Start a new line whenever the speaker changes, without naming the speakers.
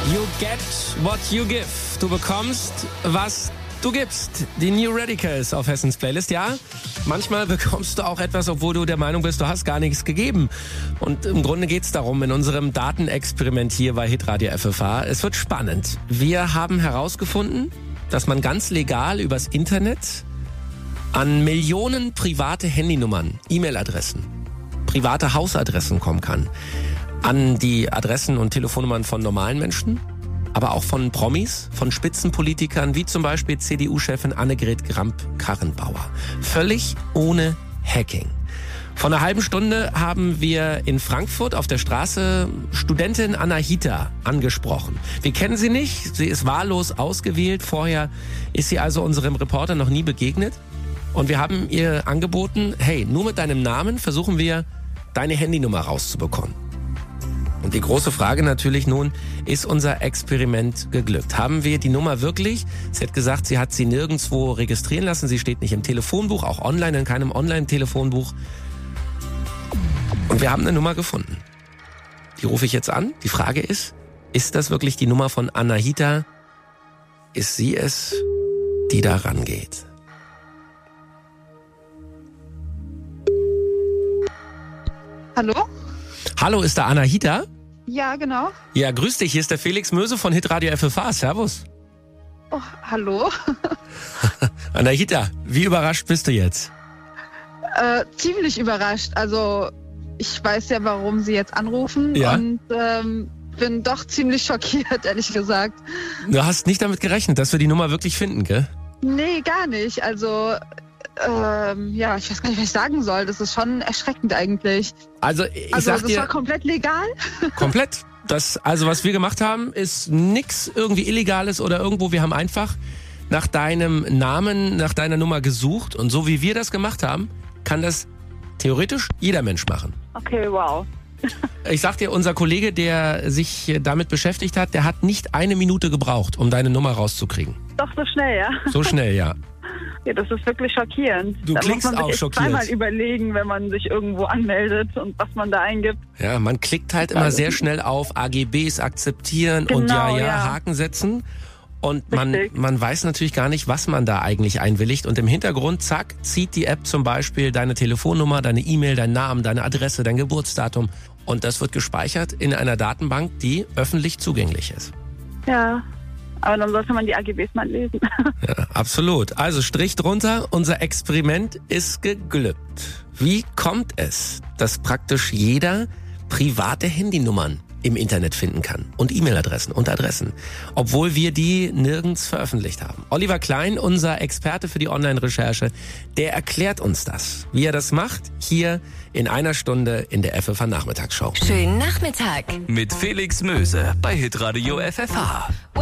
You get what you give. Du bekommst, was du gibst. Die New Radicals auf Hessens Playlist. Ja, manchmal bekommst du auch etwas, obwohl du der Meinung bist, du hast gar nichts gegeben. Und im Grunde geht's darum, in unserem Datenexperiment hier bei Hitradio FFH. Es wird spannend. Wir haben herausgefunden, dass man ganz legal übers Internet an Millionen private Handynummern, E-Mail-Adressen, private Hausadressen kommen kann. An die Adressen und Telefonnummern von normalen Menschen, aber auch von Promis, von Spitzenpolitikern, wie zum Beispiel CDU-Chefin Annegret Kramp-Karrenbauer. Völlig ohne Hacking. Vor einer halben Stunde haben wir in Frankfurt auf der Straße Studentin Anahita angesprochen. Wir kennen sie nicht, sie ist wahllos ausgewählt. Vorher ist sie also unserem Reporter noch nie begegnet. Und wir haben ihr angeboten, hey, nur mit deinem Namen versuchen wir, deine Handynummer rauszubekommen. Und die große Frage natürlich nun, ist unser Experiment geglückt? Haben wir die Nummer wirklich? Sie hat gesagt, sie hat sie nirgendwo registrieren lassen. Sie steht nicht im Telefonbuch, auch online, in keinem Online-Telefonbuch. Und wir haben eine Nummer gefunden. Die rufe ich jetzt an. Die Frage ist das wirklich die Nummer von Anahita? Ist sie es, die da rangeht?
Hallo?
Hallo, ist da Anahita?
Ja, genau.
Ja, grüß dich, hier ist der Felix Möse von Hitradio FFH. Servus.
Oh, hallo?
Anahita, wie überrascht bist du jetzt?
Ziemlich überrascht. Also, ich weiß ja, warum Sie jetzt anrufen und bin doch ziemlich schockiert, ehrlich gesagt.
Du hast nicht damit gerechnet, dass wir die Nummer wirklich finden, gell?
Nee, gar nicht. Also, ich weiß gar nicht, was ich sagen soll. Das ist schon erschreckend eigentlich.
Also
das war komplett legal?
Komplett. Was wir gemacht haben, ist nix irgendwie Illegales oder irgendwo. Wir haben einfach nach deinem Namen, nach deiner Nummer gesucht. Und so wie wir das gemacht haben, kann das theoretisch jeder Mensch machen.
Okay, wow.
Ich sag dir, unser Kollege, der sich damit beschäftigt hat, der hat nicht eine Minute gebraucht, um deine Nummer rauszukriegen.
Doch so schnell, ja?
So schnell, ja.
Ja, das ist wirklich schockierend.
Du klingst auch schockiert. Da muss man sich zweimal
überlegen, wenn man sich irgendwo anmeldet und was man da eingibt.
Ja, man klickt halt immer sehr schnell auf AGBs akzeptieren und Haken setzen. Und man weiß natürlich gar nicht, was man da eigentlich einwilligt. Und im Hintergrund, zack, zieht die App zum Beispiel deine Telefonnummer, deine E-Mail, deinen Namen, deine Adresse, dein Geburtsdatum. Und das wird gespeichert in einer Datenbank, die öffentlich zugänglich ist.
Ja. Aber dann sollte man die AGBs mal lesen.
Ja, absolut. Also Strich drunter, unser Experiment ist geglückt. Wie kommt es, dass praktisch jeder private Handynummern im Internet finden kann und E-Mail-Adressen und Adressen, obwohl wir die nirgends veröffentlicht haben? Oliver Klein, unser Experte für die Online-Recherche, der erklärt uns das, wie er das macht, hier in einer Stunde in der FFH Nachmittagsshow.
Schönen Nachmittag
mit Felix Möse bei Hitradio FFH.